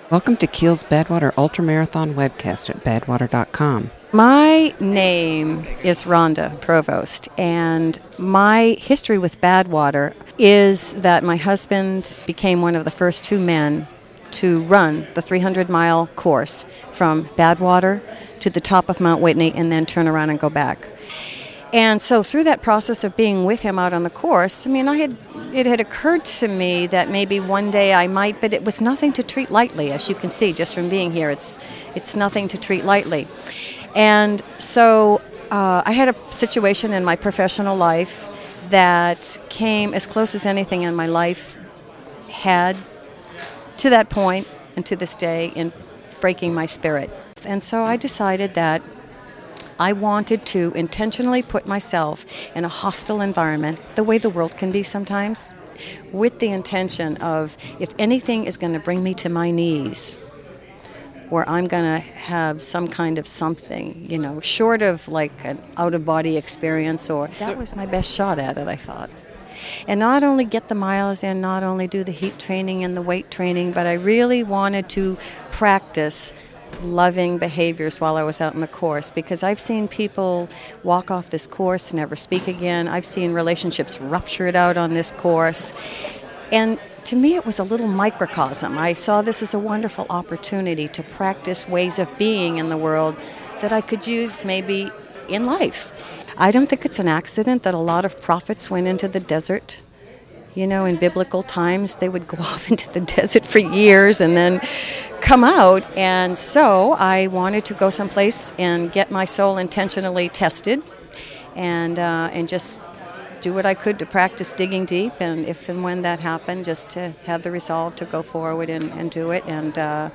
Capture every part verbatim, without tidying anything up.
Welcome to Kiel's Badwater Ultramarathon webcast at badwater dot com. My name is Rhonda Provost, and my history with Badwater is that my husband became one of the first two men to run the three hundred mile course from Badwater to the top of Mount Whitney and then turn around and go back. And so through that process of being with him out on the course, I mean, I had it had occurred to me that maybe one day I might, but it was nothing to treat lightly, as you can see just from being here. It's it's nothing to treat lightly. And so uh, I had a situation in my professional life that came as close as anything in my life had to that point and to this day in breaking my spirit. And so I decided that I wanted to intentionally put myself in a hostile environment, the way the world can be sometimes, with the intention of, if anything is going to bring me to my knees, where I'm going to have some kind of something, you know, short of like an out-of-body experience, or that was my best shot at it, I thought. And not only get the miles in, not only do the heat training and the weight training, but I really wanted to practice loving behaviors while I was out in the course, because I've seen people walk off this course, never speak again. I've seen relationships ruptured out on this course. And to me, it was a little microcosm. I saw this as a wonderful opportunity to practice ways of being in the world that I could use maybe in life. I don't think it's an accident that a lot of prophets went into the desert. You know, in biblical times, they would go off into the desert for years and then come out. And so I wanted to go someplace and get my soul intentionally tested and uh, and just do what I could to practice digging deep. And if and when that happened, just to have the resolve to go forward and, and do it. And uh,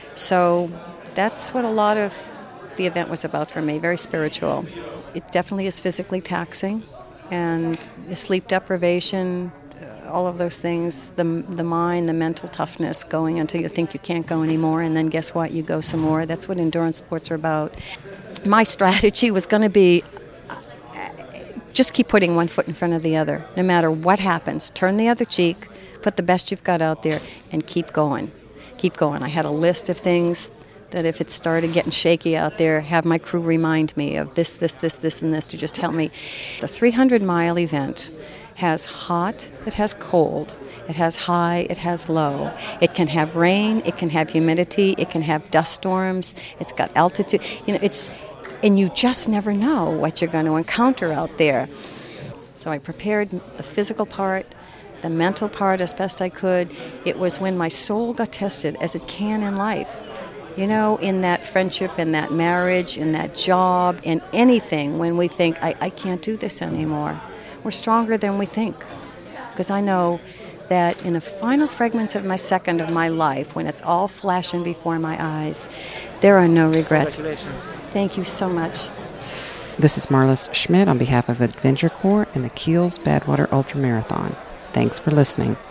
so that's what a lot of the event was about for me, very spiritual. It definitely is physically taxing, and sleep deprivation, all of those things, the the mind, the mental toughness, going until you think you can't go anymore, and then guess what, you go some more. That's what endurance sports are about. My strategy was going to be just keep putting one foot in front of the other, no matter what happens. Turn the other cheek, put the best you've got out there, and keep going. Keep going. I had a list of things that if it started getting shaky out there, have my crew remind me of this, this, this, this, and this to just help me. The three hundred mile event has hot, it has cold, it has high, it has low. It can have rain, it can have humidity, it can have dust storms, it's got altitude. You know, it's, and you just never know what you're going to encounter out there. So I prepared the physical part, the mental part as best I could. It was when my soul got tested, as it can in life. You know, in that friendship, in that marriage, in that job, in anything, when we think, I, I can't do this anymore. We're stronger than we think, because I know that in the final fragments of my second of my life, when it's all flashing before my eyes, there are no regrets. Congratulations. Thank you so much. This is Marlis Schmidt on behalf of Adventure Corps and the Kiel's Badwater Ultramarathon. Thanks for listening.